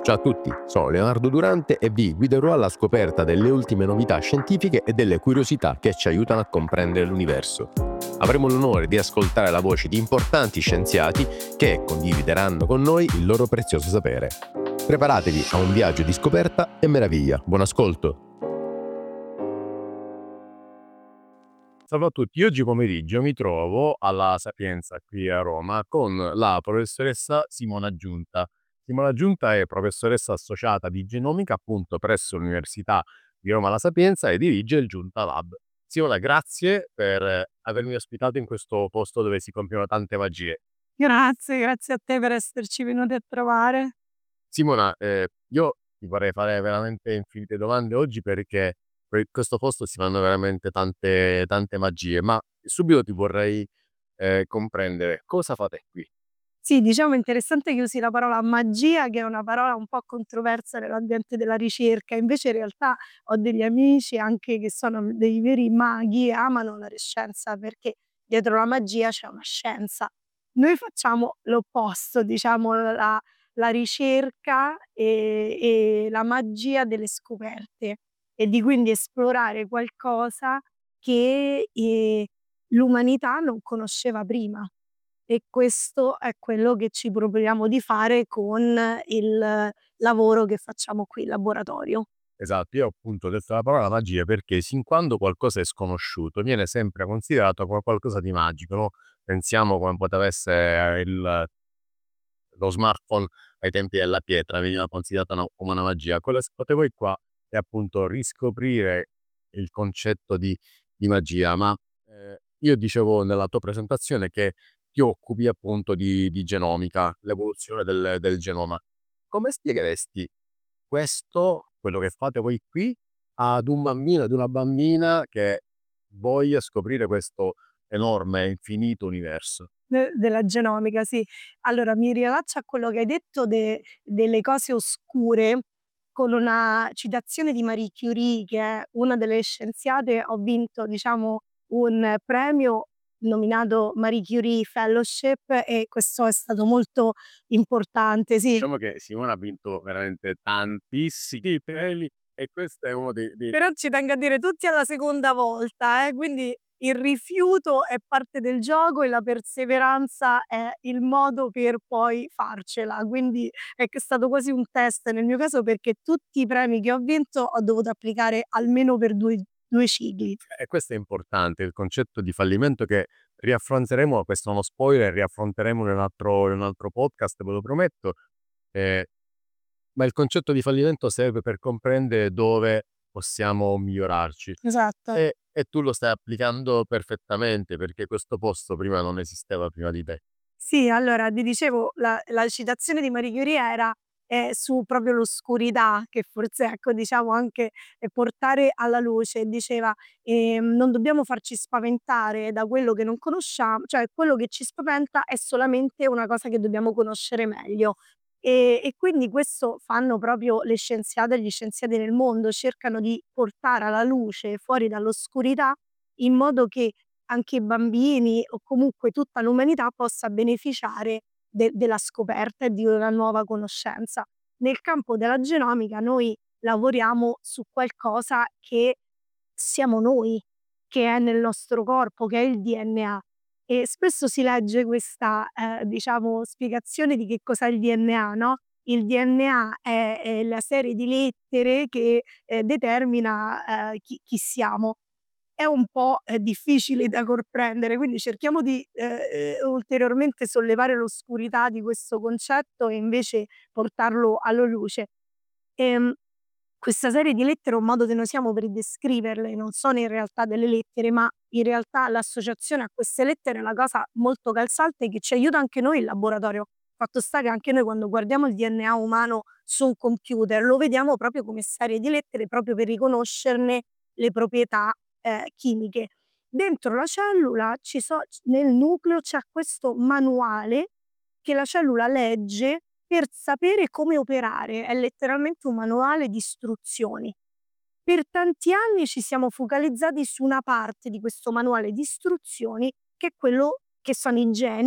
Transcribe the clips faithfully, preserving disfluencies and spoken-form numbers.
Ciao a tutti, sono Leonardo Durante e vi guiderò alla scoperta delle ultime novità scientifiche e delle curiosità che ci aiutano a comprendere l'universo. Avremo l'onore di ascoltare la voce di importanti scienziati che condivideranno con noi il loro prezioso sapere. Preparatevi a un viaggio di scoperta e meraviglia. Buon ascolto! Salve a tutti, oggi pomeriggio mi trovo alla Sapienza qui a Roma con la professoressa Simona Giunta. Simona Giunta è professoressa associata di genomica appunto presso l'Università di Roma La Sapienza e dirige il Giunta Lab. Simona, grazie per avermi ospitato in questo posto dove si compiono tante magie. Grazie, grazie a te per esserci venuti a trovare. Simona, eh, io ti vorrei fare veramente infinite domande oggi perché per questo posto si fanno veramente tante, tante magie, ma subito ti vorrei eh, comprendere cosa fate qui. Sì, diciamo è interessante che usi la parola magia, che è una parola un po' controversa nell'ambiente della ricerca, invece in realtà ho degli amici anche che sono dei veri maghi e amano la scienza perché dietro la magia c'è una scienza. Noi facciamo l'opposto, diciamo la, la ricerca e, e la magia delle scoperte e di quindi esplorare qualcosa che eh, l'umanità non conosceva prima. E questo è quello che ci proponiamo di fare con il lavoro che facciamo qui in laboratorio. Esatto, io appunto ho detto la parola magia perché sin quando qualcosa è sconosciuto viene sempre considerato come qualcosa di magico, no? Pensiamo come poteva essere il, lo smartphone ai tempi della pietra, veniva considerato una- come una magia. Quello che fate voi qua è appunto riscoprire il concetto di, di magia, ma eh, io dicevo nella tua presentazione che ti occupi appunto di, di genomica, l'evoluzione del, del genoma. Come spiegheresti questo, quello che fate voi qui, ad un bambino, ad una bambina che voglia scoprire questo enorme, infinito universo? De della genomica, sì. Allora mi riallaccio a quello che hai detto de delle cose oscure, con una citazione di Marie Curie, che è una delle scienziate. Ho vinto, diciamo, un premio nominato Marie Curie Fellowship e questo è stato molto importante, sì. Diciamo che Simona ha vinto veramente tantissimi premi e questo è uno dei dei Però ci tengo a dire tutti alla seconda volta, eh, quindi il rifiuto è parte del gioco e la perseveranza è il modo per poi farcela. Quindi è che è stato quasi un test nel mio caso perché tutti i premi che ho vinto ho dovuto applicare almeno per due due cicli. e questo è importante, il concetto di fallimento che riaffronteremo, questo è uno spoiler, riaffronteremo in un altro in un altro podcast, ve lo prometto. Ehm, ma il concetto di fallimento serve per comprendere dove possiamo migliorarci. Esatto. E e tu lo stai applicando perfettamente, perché questo posto prima non esisteva prima di te. Sì, allora ti dicevo la la citazione di Marie Curie era, ehm, su proprio l'oscurità che forse ecco diciamo anche, ehm, portare alla luce. Diceva, ehm: "Non dobbiamo farci spaventare da quello che non conosciam cioè quello che ci spaventa è solamente una cosa che dobbiamo conoscere meglio". E e quindi questo fanno proprio le scienziate e gli scienziati nel mondo, cercano di portare alla luce fuori dall'oscurità, in modo che anche i bambini o comunque tutta l'umanità possa beneficiare de della scoperta e di una nuova conoscenza. Nel campo della genomica noi lavoriamo su qualcosa che siamo noi, che è nel nostro corpo, che è il D N A. E spesso si legge questa, ehm, diciamo, spiegazione di che cos'è il D N A, no, il D N A è è la serie di lettere che, ehm, determina, ehm, chi chi siamo. È un po', ehm, difficile da comprendere, quindi cerchiamo di, ehm, ehm, ulteriormente sollevare l'oscurità di questo concetto e invece portarlo alla luce. Ehm, Questa serie di lettere è un modo che noi usiamo per descriverle, non sono in realtà delle lettere, ma in realtà l'associazione a queste lettere è una cosa molto calzante che ci aiuta anche noi in laboratorio. Fatto sta che anche noi quando guardiamo il D N A umano su un computer lo vediamo proprio come serie di lettere, proprio per riconoscerne le proprietà, ehm, chimiche. Dentro la cellula ci so c nel nucleo c'è questo manuale che la cellula legge per sapere come operare, è letteralmente un manuale di istruzioni. Per tanti anni ci siamo focalizzati su una parte di questo manuale di istruzioni che è quello che sono i geni, che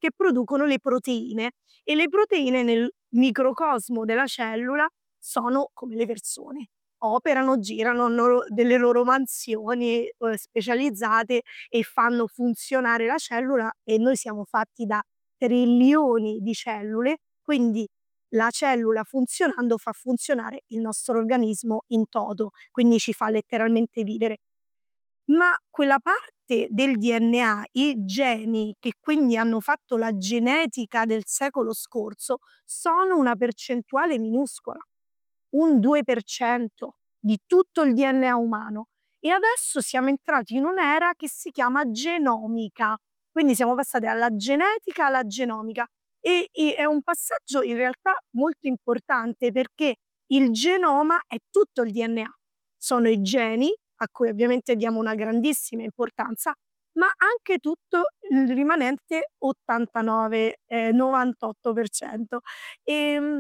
che producono le proteine e le proteine nel microcosmo della cellula sono come le persone. Operano, girano, hanno lo delle loro mansioni, uhm, specializzate e fanno funzionare la cellula e noi siamo fatti da trilioni di cellule, quindi la cellula funzionando fa funzionare il nostro organismo in toto, quindi ci fa letteralmente vivere. Ma quella parte del D N A, i geni che quindi hanno fatto la genetica del secolo scorso, sono una percentuale minuscola, un due per cento di tutto il D N A umano. E adesso siamo entrati in un'era che si chiama genomica. Quindi siamo passati dalla genetica alla genomica e e è un passaggio in realtà molto importante perché il genoma è tutto il D N A. Sono i geni, a cui ovviamente diamo una grandissima importanza, ma anche tutto il rimanente ottantanove, ehm, novantotto per cento. Ehm,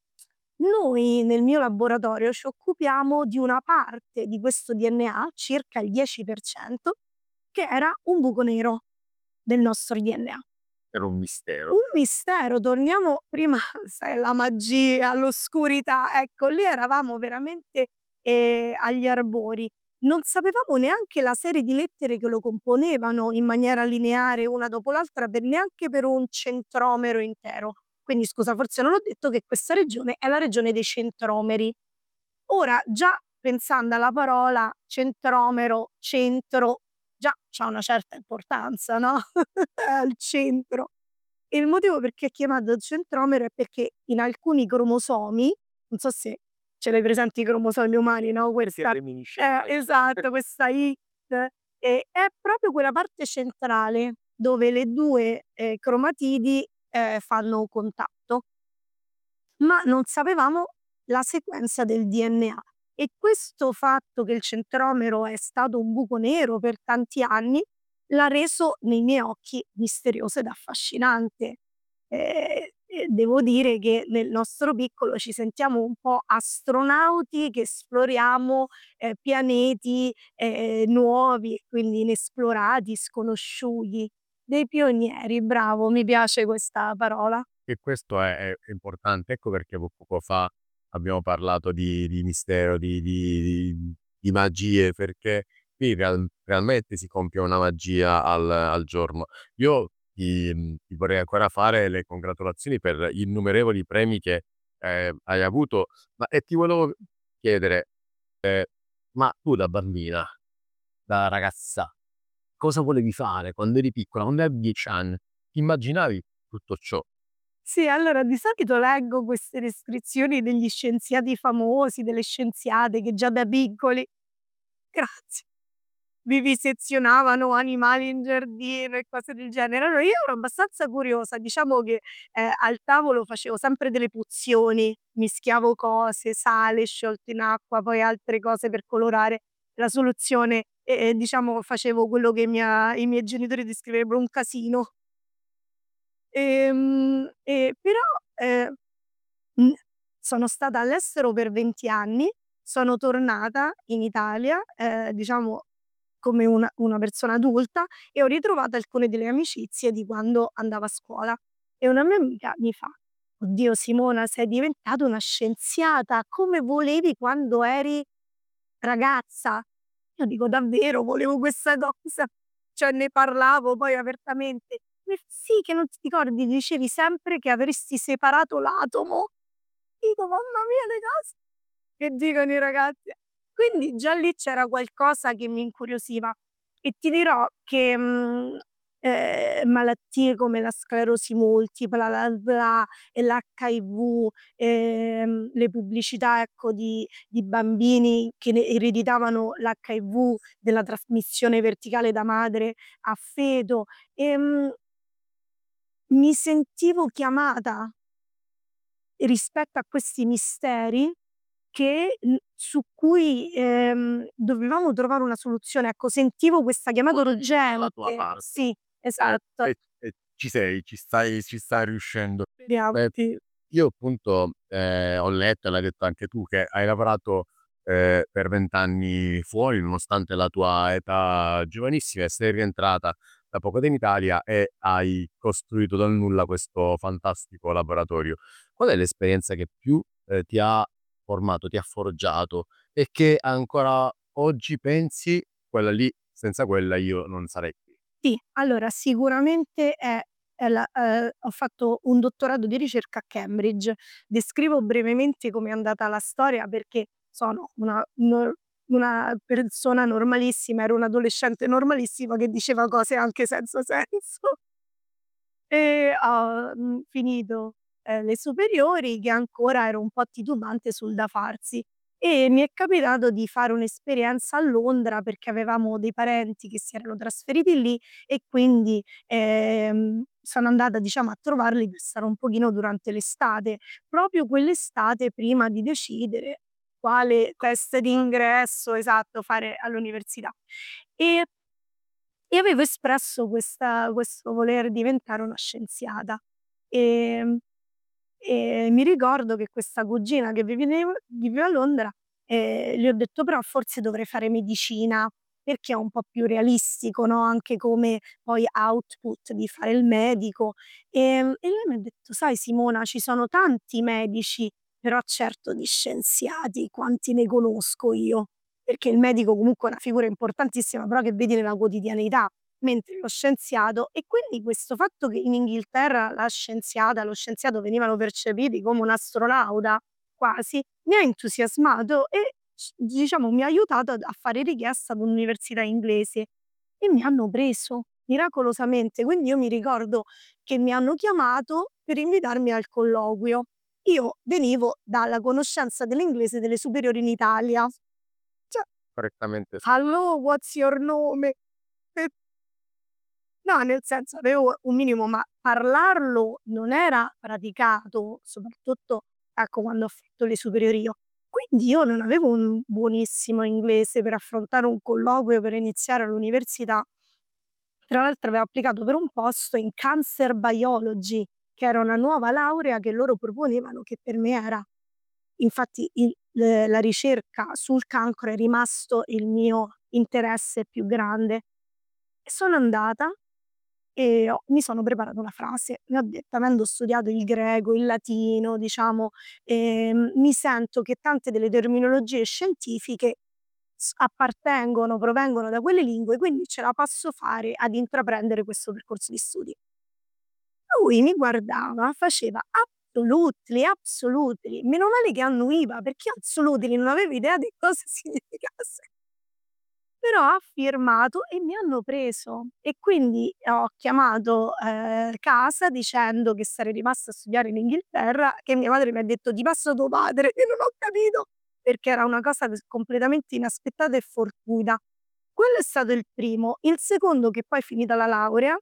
Noi nel mio laboratorio ci occupiamo di una parte di questo D N A, circa il dieci per cento, che era un buco nero del nostro D N A. Era un mistero. Un mistero, torniamo prima sai la magia, l'oscurità, ecco lì eravamo veramente, ehm, agli arbori. Non sapevamo neanche la serie di lettere che lo componevano in maniera lineare una dopo l'altra per neanche per un centromero intero. Quindi scusa, forse non ho detto che questa regione è la regione dei centromeri. Ora già pensando alla parola centromero, centro, già c'ha una certa importanza, no, è al centro. E il motivo perché è chiamato centromero è perché in alcuni cromosomi, non so se ce l'hai presente i cromosomi umani, no, Sì, questa eh, reminiscenza. esatto, questa X, ehm, è proprio quella parte centrale dove le due, ehm, cromatidi, ehm, fanno contatto. Ma non sapevamo la sequenza del D N A e questo fatto che il centromero è stato un buco nero per tanti anni, l'ha reso nei miei occhi misterioso ed affascinante. Ehm, e devo dire che nel nostro piccolo ci sentiamo un po' astronauti che esploriamo, ehm, pianeti, ehm, nuovi, quindi inesplorati, sconosciuti, dei pionieri, bravo, mi piace questa parola. E questo è è è importante. Ecco perché po poco fa abbiamo parlato di di mistero, di di di di magie, perché qui real realmente si compie una magia al al giorno. Io ti mhmm, ti vorrei ancora fare le congratulazioni per gli innumerevoli premi che, ehm, hai avuto, ma e ti volevo chiedere, ma tu da bambina, da ragazza, cosa volevi fare quando eri piccola? Quando avevi dieci anni, ti immaginavi tutto ciò? Sì, allora di solito leggo queste descrizioni degli scienziati famosi, delle scienziate che già da piccoli grazie, vivisezionavano animali in giardino e cose del genere. Allora io ero abbastanza curiosa, diciamo che, ehm, al tavolo facevo sempre delle pozioni, mischiavo cose, sale sciolto in acqua, poi altre cose per colorare la soluzione e e diciamo facevo quello che mia i miei genitori descriverebbero un casino. Ehm, e però, ehm, mhmm, sono stata all'estero per venti anni, sono tornata in Italia, ehm, diciamo come una una persona adulta e ho ritrovato alcune delle amicizie di quando andavo a scuola. E una mia amica mi fa: "Oddio Simona, sei diventata una scienziata, come volevi quando eri ragazza?" Io dico: "Davvero volevo questa cosa?" Cioè ne parlavo poi apertamente. Mi fa: "Sì, che non ti ricordi, dicevi sempre che avresti separato l'atomo." Dico: "Mamma mia le cose che dicono i ragazzi." Quindi già lì c'era qualcosa che mi incuriosiva e ti dirò che, mhmm, ehm, malattie come la sclerosi multipla, la S L A e l'H I V, ehm, le pubblicità ecco di di bambini che ne ereditavano l'H I V della trasmissione verticale da madre a feto, ehm, mi sentivo chiamata rispetto a questi misteri che mhmm, su cui, ehm, dovevamo trovare una soluzione. Ecco, sentivo questa chiamata La tua urgente. parte. Sì, E esatto. e e ci sei, ci stai ci stai riuscendo. Speriamo, Beh, sì. io appunto, ehm, ho letto e l'hai detto anche tu, che hai lavorato, ehm, per venti anni fuori, nonostante la tua età giovanissima e sei rientrata. da poco in Italia e hai costruito dal nulla questo fantastico laboratorio. Qual è l'esperienza che più, ehm, ti ha formato, ti ha forgiato e che ancora oggi pensi: "Quella lì, senza quella io non sarei qui"? Sì, allora sicuramente è è la ehm, ho fatto un dottorato di ricerca a Cambridge. Descrivo brevemente com'è andata la storia perché sono una no una persona normalissima, ero un'adolescente normalissima che diceva cose anche senza senso. E ho, mhmm, finito, ehm, le superiori che ancora ero un po' titubante sul da farsi e mi è capitato di fare un'esperienza a Londra perché avevamo dei parenti che si erano trasferiti lì e quindi, ehm, sono andata diciamo a trovarli per stare un pochino durante l'estate, proprio quell'estate prima di decidere quale test d'ingresso esatto fare all'università. E e avevo espresso questa questo voler diventare una scienziata. Ehm, e mi ricordo che questa cugina che vivenev viveva a Londra, ehm, gli ho detto: "Però forse dovrei fare medicina, perché è un po' più realistico, no, anche come poi output di fare il medico". Ehm, e lei mi ha detto: "Sai Simona, ci sono tanti medici, però certo di scienziati quanti ne conosco io". Perché il medico comunque è una figura importantissima, però che vedi nella quotidianità, mentre lo scienziato e quindi questo fatto che in Inghilterra la scienziata, lo scienziato venivano percepiti come un astronauta, quasi, mi ha entusiasmato e s diciamo mi ha aiutato ad a fare richiesta ad un'università inglese e mi hanno preso miracolosamente. Quindi io mi ricordo che mi hanno chiamato per invitarmi al colloquio. Io venivo dalla conoscenza dell'inglese delle superiori in Italia. Cioè, Correttamente s "Hello, what's your nome?" E no, nel senso avevo un minimo, ma parlarlo non era praticato, soprattutto, ecco, quando ho fatto le superiori io. Quindi io non avevo un buonissimo inglese per affrontare un colloquio per iniziare l'università. Tra l'altro avevo applicato per un posto in Cancer Biology, che era una nuova laurea che loro proponevano, che per me era infatti il l la ricerca sul cancro è rimasto il mio interesse più grande. E sono andata e ho mi sono preparata una frase, ne ho detta avendo studiato il greco, il latino, diciamo, ehm, mi sento che tante delle terminologie scientifiche s appartengono, provengono da quelle lingue, quindi ce la posso fare ad intraprendere questo percorso di studi. Lui mi guardava, faceva: "Absolutely, absolutely". Meno male che annuiva, perché io absolutely non avevo idea di cosa significasse. Però ha firmato e mi hanno preso e quindi ho chiamato, ehm, casa dicendo che sarei rimasta a studiare in Inghilterra, che mia madre mi ha detto: "Ti passo tuo padre", e non ho capito perché era una cosa ques completamente inaspettata e fortuita. Quello è stato il primo. Il secondo che poi finita la laurea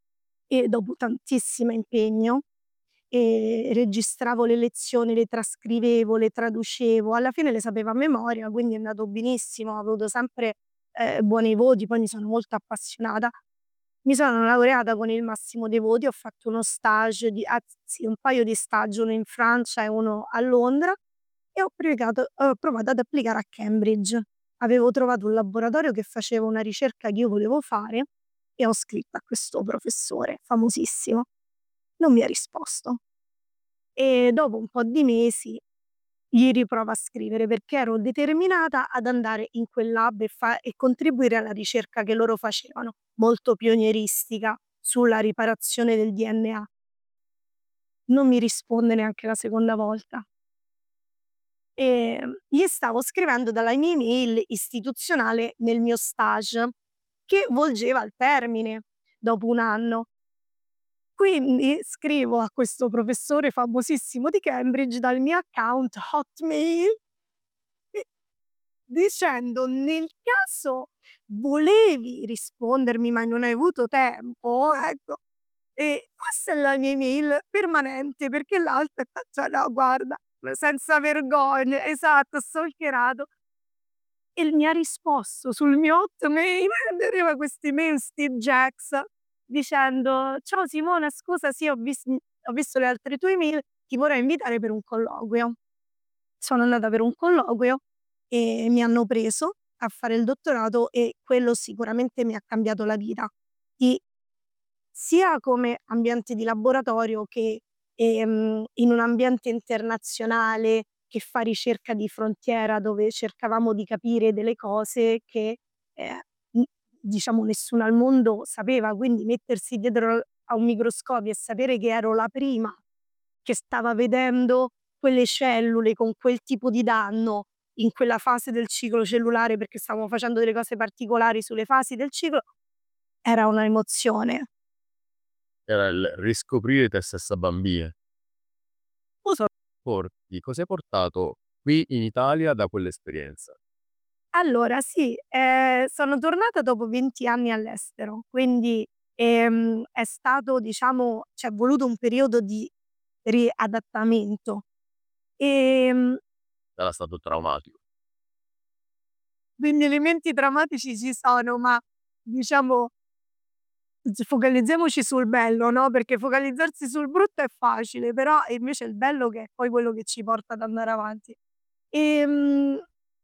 e dopo tantissimo impegno, ehm, registravo le lezioni, le trascrivevo, le traducevo, alla fine le sapevo a memoria, quindi è andato benissimo, ho avuto sempre, ehm, buoni voti, poi mi sono molto appassionata. Mi sono laureata con il massimo dei voti, ho fatto uno stage di anzi un paio di stage, uno in Francia e uno a Londra e ho pregato ho provato ad applicare a Cambridge. Avevo trovato un laboratorio che faceva una ricerca che io volevo fare e ho scritto a questo professore famosissimo. Non mi ha risposto e dopo un po' di mesi gli riprovo a scrivere perché ero determinata ad andare in quel lab e fa e contribuire alla ricerca che loro facevano, molto pionieristica sulla riparazione del D N A. Non mi risponde neanche la seconda volta. Ehm, gli stavo scrivendo dalla mia email istituzionale nel mio stage, che volgeva al termine dopo un anno. Quindi scrivo a questo professore famosissimo di Cambridge dal mio account Hotmail e dicendo: "Nel caso volevi rispondermi ma non hai avuto tempo, ecco, ehm, questa è la mia email permanente perché l'altra" cioè no guarda, senza vergogna esatto, stalkerato. E mi ha risposto sul mio Hotmail, ed aveva questa email Steve Jobs dicendo: "Ciao Simona, scusa sì ho vis ho visto le altre tue email, ti vorrei invitare per un colloquio". Sono andata per un colloquio e mi hanno preso a fare il dottorato e quello sicuramente mi ha cambiato la vita. I sia come ambiente di laboratorio che, ehm, in un ambiente internazionale che fa ricerca di frontiera, dove cercavamo di capire delle cose che, ehm, n diciamo nessuno al mondo sapeva, quindi mettersi dietro a un microscopio e sapere che ero la prima che stava vedendo quelle cellule con quel tipo di danno in quella fase del ciclo cellulare, perché stavamo facendo delle cose particolari sulle fasi del ciclo, era una emozione. Era il riscoprire te stessa bambina. Cosa porti cosa hai portato qui in Italia da quell'esperienza? Allora sì, ehm, sono tornata dopo venti anni all'estero, quindi, ehm, è stato diciamo c'è voluto un periodo di riadattamento. Ehm, Sarà stato traumatico. quindi elementi drammatici ci sono, ma diciamo z focalizziamoci sul bello, no, perché focalizzarsi sul brutto è facile, però è invece il bello che è poi quello che ci porta ad andare avanti. Ehm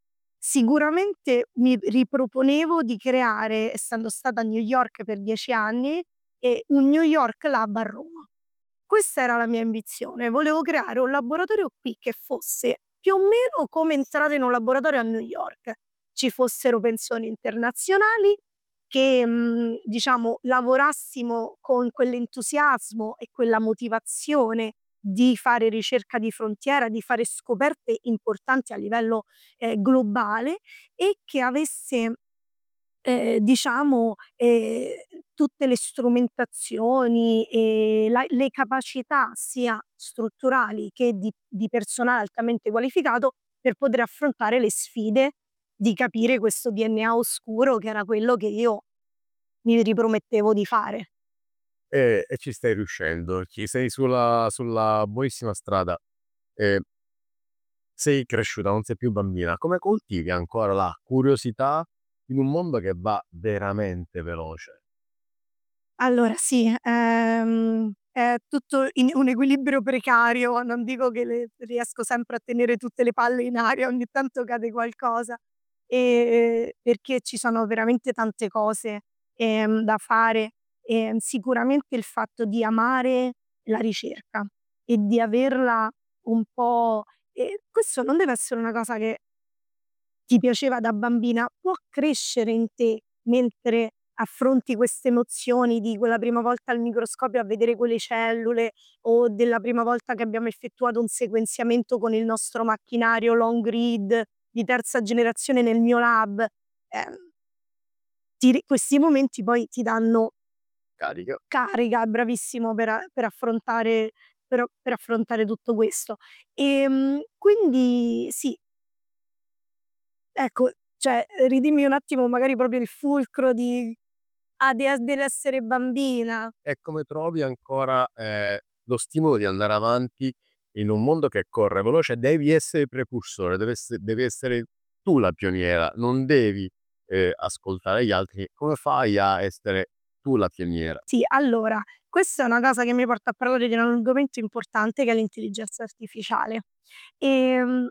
Sicuramente mi riproponevo di creare, essendo stata a New York per dieci anni, ehm, un New York Lab a Roma. Questa era la mia ambizione, volevo creare un laboratorio qui che fosse più o meno come entrare in un laboratorio a New York. Ci fossero pensioni internazionali, che, mhmm, diciamo lavorassimo con quell'entusiasmo e quella motivazione di fare ricerca di frontiera, di fare scoperte importanti a livello, ehm, globale e che avesse ehm, diciamo, ehm, tutte le strumentazioni e la le capacità sia strutturali che di di personale altamente qualificato per poter affrontare le sfide di capire questo D N A oscuro che era quello che io mi ripromettevo di fare. E e ci stai riuscendo, ci sei sulla sulla buonissima strada. Ehm, sei cresciuta, non sei più bambina. Come coltivi ancora la curiosità in un mondo che va veramente veloce? Allora sì, ehm, è tutto in un equilibrio precario, non dico che le riesco sempre a tenere tutte le palle in aria, ogni tanto cade qualcosa, ehm, perché ci sono veramente tante cose, ehm, da fare. Ehm, sicuramente il fatto di amare la ricerca e di averla un po' e questo non deve essere una cosa che ti piaceva da bambina, può crescere in te mentre affronti queste emozioni di quella prima volta al microscopio a vedere quelle cellule o della prima volta che abbiamo effettuato un sequenziamento con il nostro macchinario long read di terza generazione nel mio lab. Ehm, ti ri questi momenti poi ti danno Carica. carica, bravissimo per a per affrontare per a per affrontare tutto questo. Ehm, quindi sì, ecco, cioè, ridimmi un attimo magari proprio il fulcro di ah, de dell'essere bambina. E come trovi ancora, ehm, lo stimolo di andare avanti in un mondo che corre veloce? Devi essere precursore, deve esse devi essere tu la pioniera, non devi, ehm, ascoltare gli altri. Come fai a essere tu la pioniera? Sì, allora, questa è una cosa che mi porta a parlare di un argomento importante che è l'intelligenza artificiale. Ehm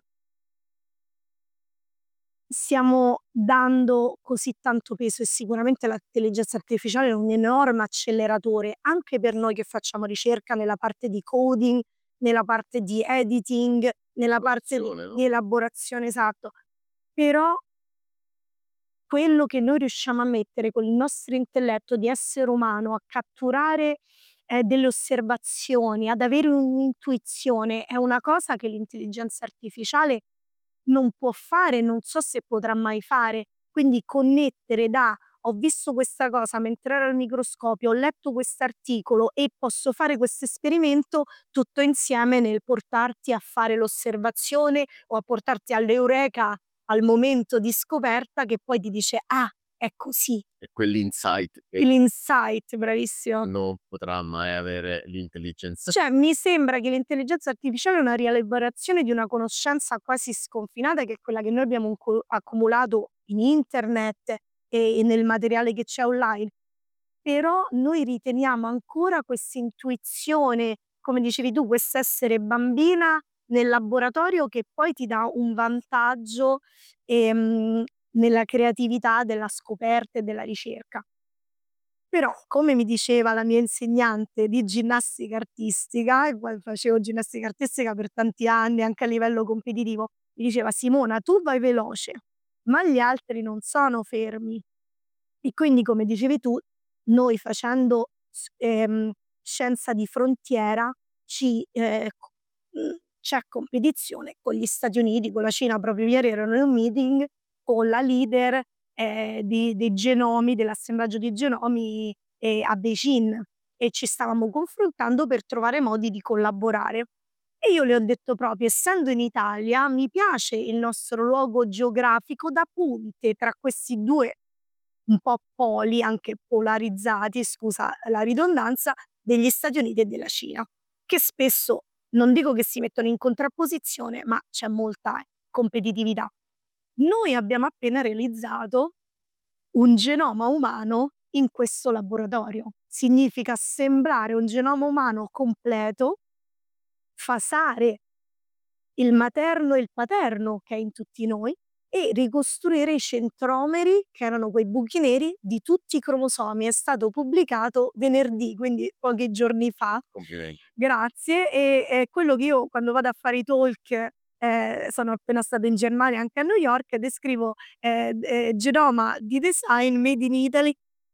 Stiamo dando così tanto peso e sicuramente l'intelligenza artificiale è un enorme acceleratore anche per noi che facciamo ricerca nella parte di coding, nella parte di editing, nella parte di Collaborazione, no? di elaborazione, esatto. Però quello che noi riusciamo a mettere con il nostro intelletto di essere umano, a catturare, ehm, delle osservazioni, ad avere un'intuizione, è una cosa che l'intelligenza artificiale non può fare, non so se potrà mai fare. Quindi connettere da: "Ho visto questa cosa mentre ero al microscopio, ho letto quest'articolo e posso fare questo esperimento", tutto insieme nel portarti a fare l'osservazione o a portarti all'eureka, al momento di scoperta che poi ti dice: "Ah, è così." È quell'insight che L'insight, bravissimo. non potrà mai avere l'intelligenza. Cioè, mi sembra che l'intelligenza artificiale è una rielaborazione di una conoscenza quasi sconfinata, che è quella che noi abbiamo unco accumulato in internet e e nel materiale che c'è online, però noi riteniamo ancora quest'intuizione, come dicevi tu, quest'essere bambina nel laboratorio che poi ti dà un vantaggio, ehm, nella creatività della scoperta e della ricerca. Però, come mi diceva la mia insegnante di ginnastica artistica, e poi facevo ginnastica artistica per tanti anni anche a livello competitivo, mi diceva: "Simona, tu vai veloce, ma gli altri non sono fermi". E quindi, come dicevi tu, noi facendo s ehm, scienza di frontiera ci ehm, co mhmm, c'è competizione con gli Stati Uniti, con la Cina. Proprio ieri ero in un meeting con la leader, ehm, di dei genomi, dell'assemblaggio di genomi, ehm, a Beijing, e ci stavamo confrontando per trovare modi di collaborare. E io le ho detto proprio: "Essendo in Italia, mi piace il nostro luogo geografico da ponte tra questi due un po' poli, anche polarizzati, scusa la ridondanza, degli Stati Uniti e della Cina, che spesso non dico che si mettono in contrapposizione, ma c'è molta competitività. Noi abbiamo appena realizzato un genoma umano in questo laboratorio. Significa assemblare un genoma umano completo, fasare il materno e il paterno che è in tutti noi e ricostruire i centromeri, che erano quei buchi neri, di tutti i cromosomi. È stato pubblicato venerdì, quindi pochi giorni fa. Complimenti. Grazie, e è quello che io quando vado a fare i talk, ehm, sono appena stata in Germania, anche a New York, descrivo, ehm, ehm, genoma di design made in Italy,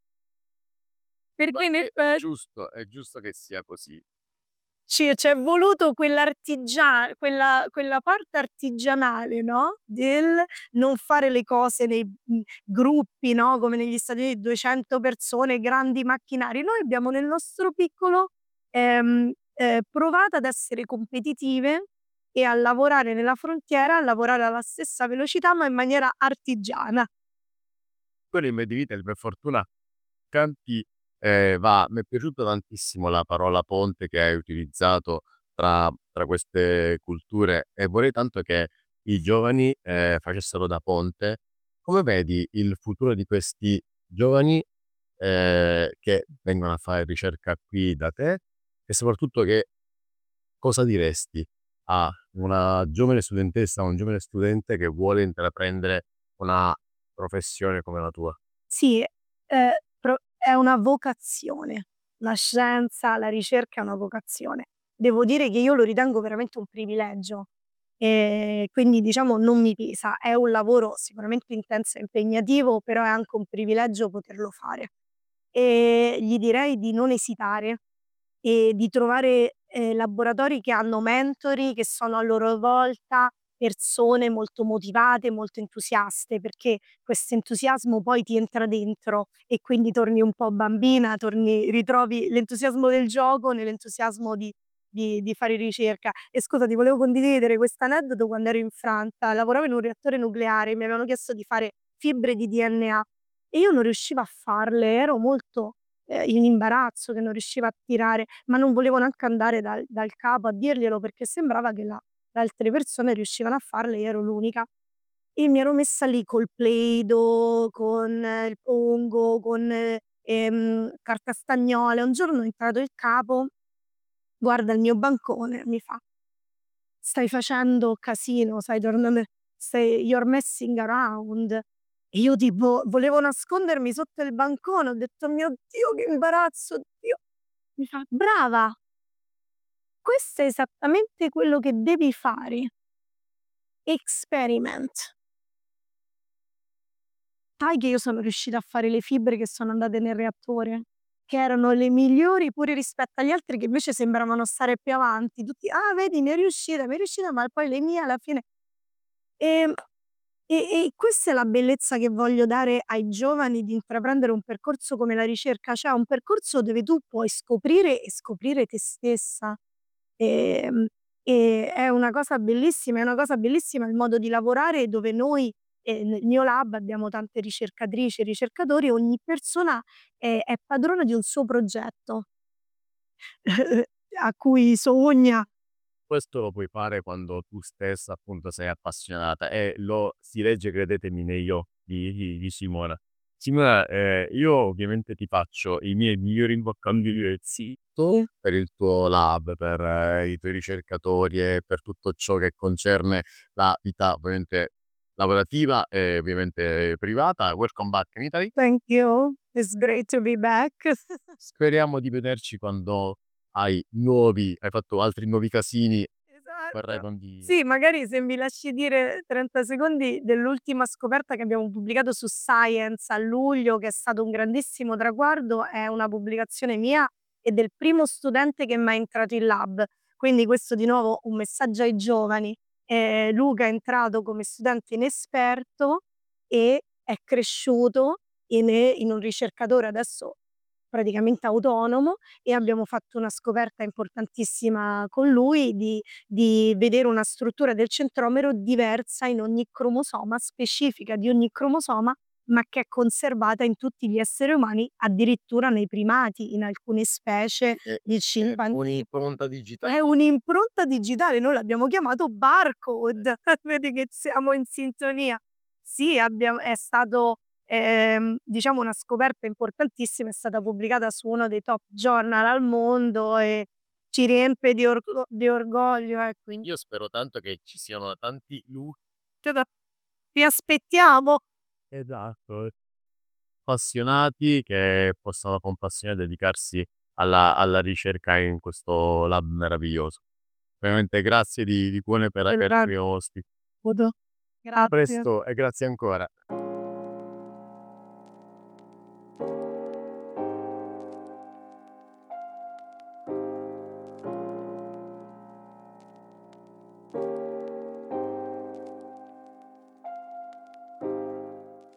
Ma perché in è è effe giusto, è giusto che sia così. ci c'è voluto quell'artigia quella quella parte artigianale, no, del non fare le cose nei, mhmm, gruppi, no, come negli Stati Uniti, duecento persone, grandi macchinari. Noi abbiamo nel nostro piccolo, ehm, ehm, provato ad essere competitive e a lavorare nella frontiera, a lavorare alla stessa velocità, ma in maniera artigiana. Quello in Made in Italy per fortuna Canti, ehm, va mi è piaciuto tantissimo la parola ponte che hai utilizzato tra tra queste culture e vorrei tanto che i giovani, ehm, facessero da ponte. Come vedi il futuro di questi giovani, ehm, che vengono a fare ricerca qui da te e soprattutto che cosa diresti a una giovane studentessa o un giovane studente che vuole intraprendere una professione come la tua? Sì, ehm, pro è una vocazione. La scienza, la ricerca è una vocazione. Devo dire che io lo ritengo veramente un privilegio, ehm, quindi diciamo non mi pesa. È un lavoro sicuramente intenso e impegnativo, però è anche un privilegio poterlo fare. E gli direi di non esitare e di trovare, ehm, laboratori che hanno mentori, che sono a loro volta persone molto motivate, molto entusiaste, perché questo entusiasmo poi ti entra dentro e quindi torni un po' bambina, torni ritrovi l'entusiasmo del gioco nell'entusiasmo di di di fare ricerca. E scusa, ti volevo condividere questo aneddoto: quando ero infranta, lavoravo in un reattore nucleare, mi avevano chiesto di fare fibre di D N A e io non riuscivo a farle, ero molto, ehm, in imbarazzo che non riuscivo a tirare, ma non volevo neanche andare dal dal capo a dirglielo perché sembrava che la le altre persone riuscivano a farle, io ero l'unica. E mi ero messa lì col Play-Doh, con eh, il pongo, con, ehm, carta stagnola. Un giorno è entrato il capo, guarda il mio bancone e mi fa: "Stai facendo casino, stai tornando stai you're messing around". E io tipo volevo nascondermi sotto il bancone, ho detto: "Mio Dio che imbarazzo, oddio". Mi fa: "Brava, questo è esattamente quello che devi fare. Experiment". Sai che io sono riuscita a fare le fibre che sono andate nel reattore? Che erano le migliori pure rispetto agli altri che invece sembravano stare più avanti. Tutti: "Ah vedi mi è riuscita, mi è riuscita", ma poi le mie alla fine ehm, e e questa è la bellezza che voglio dare ai giovani di intraprendere un percorso come la ricerca, cioè un percorso dove tu puoi scoprire e scoprire te stessa. Ehm, e è una cosa bellissima, è una cosa bellissima il modo di lavorare dove noi, ehm, nel mio lab abbiamo tante ricercatrici e ricercatori, ogni persona è è padrona di un suo progetto a cui sogna. Questo lo puoi fare quando tu stessa, appunto, sei appassionata e lo si legge, credetemi, negli occhi di di di Simona. Simona, ehm, io ovviamente ti faccio i miei migliori in bocca al lupo per il tuo lab, per eh, i tuoi ricercatori e per tutto ciò che concerne la vita ovviamente lavorativa e ovviamente privata. Welcome back in Italy. Thank you. It's great to be back. Speriamo di vederci quando hai nuovi hai fatto altri nuovi casini. Vorrei Esatto. con di Sì, magari se mi lasci dire trenta secondi dell'ultima scoperta che abbiamo pubblicato su Science a luglio, che è stato un grandissimo traguardo, è una pubblicazione mia e del primo studente che m'ha entrato in lab. Quindi questo di nuovo un messaggio ai giovani. Ehm, Luca è entrato come studente inesperto e è cresciuto in in un ricercatore adesso praticamente autonomo e abbiamo fatto una scoperta importantissima con lui di di vedere una struttura del centromero diversa in ogni cromosoma, specifica di ogni cromosoma, ma che è conservata in tutti gli esseri umani, addirittura nei primati, in alcune specie È di è cimpan un'impronta digitale. è un'impronta digitale, noi l'abbiamo chiamato barcode. Vedi che siamo in sintonia. Sì, abbiam è stato, ehm, diciamo una scoperta importantissima, è stata pubblicata su uno dei top journal al mondo e ci riempie di orgo di orgoglio, eh, quindi Io spero tanto che ci siano tanti lu vi aspettiamo. esatto, appassionati che possano con passione dedicarsi alla alla ricerca in questo lab meraviglioso. Veramente grazie di di cuore per avermi ospite. A Grazie. presto e grazie ancora.